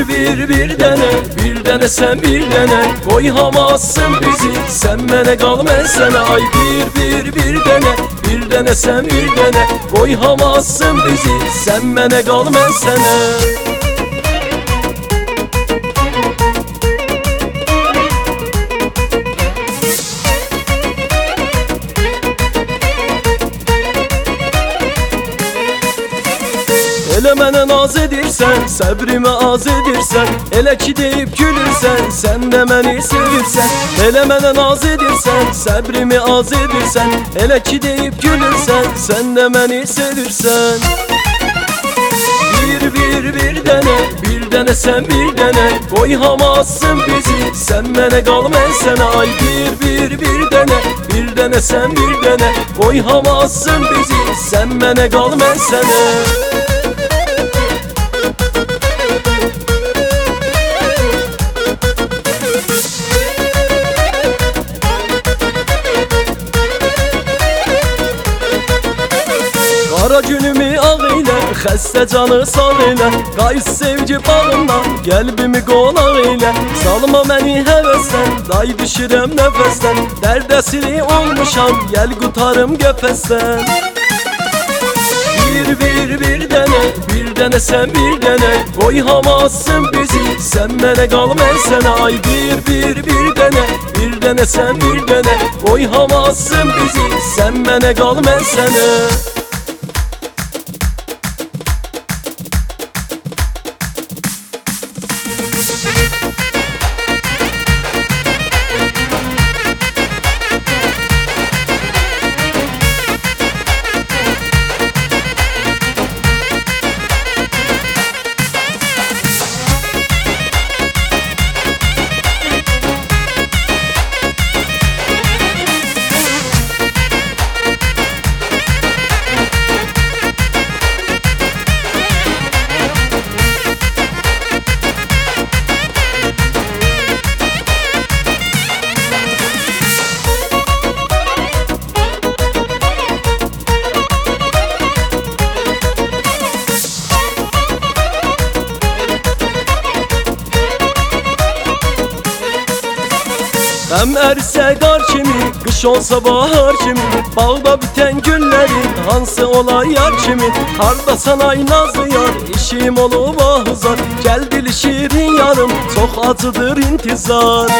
bir dene, bir dene sen bir dene. Koyamazsın bizi, sen mene kal ben sana. Ay bir dene, bir dene sen bir dene. Koyamazsın bizi, sen mene kal ben sana. Ele mənə naz edirsən, səbrimə az edirsən. Elə ki deyib gülürsən, sən də məni sevirsən. Elə mənə naz edirsən, səbrimi az edirsən. Elə ki deyib gülürsən, sən də məni sevirsən. Bir dene, bir dene sen bir dene. Koyamazsın bizi, sen mene kal ben sana. Ay bir dene, bir dene sen bir dene. Koyamazsın bizi, sen mene kal ben sana. Qara günümü ağ elə, xəstə canı sağ elə. Qayıs sevgi bağından, qəlbimi qonaq elə. Salma məni həvəsdən, day düşürəm nəfəsdən. Dərdəsini olmuşam, gəl qutarım qəfəsdən. Bir dene, bir dene sen bir dene. Koyamazsın bizi, sen mene kal ben sana. Ay bir dene, bir dene sen bir dene. Koyamazsın bizi, sen mene kal ben sana. Hem erse qar kimi, qış olsa bahar kimi. Bağda bitən günlərin hansı ola yar kimi. Hardasan ay nazlı yar, işim olub ahuzar. Gəl dili şirin yarım, çox acıdır intizar.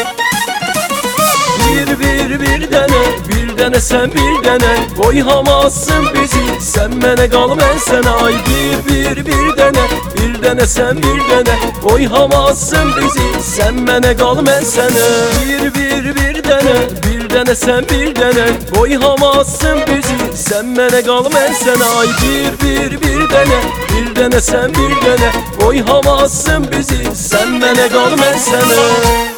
Bir dene, bir dene sen bir dene. Koyamazsın bizi, sen mene kal ben sana. Ay bir dene, bir dene sen bir dene. Koyamazsın bizi, sen mene kal ben sana. Bir dene, bir dene sen bir dene. Koyamazsın bizi, sen mene kal ben sana. Ay bir dene, bir dene sen bir dene. Koyamazsın bizi, sen mene kal ben sana.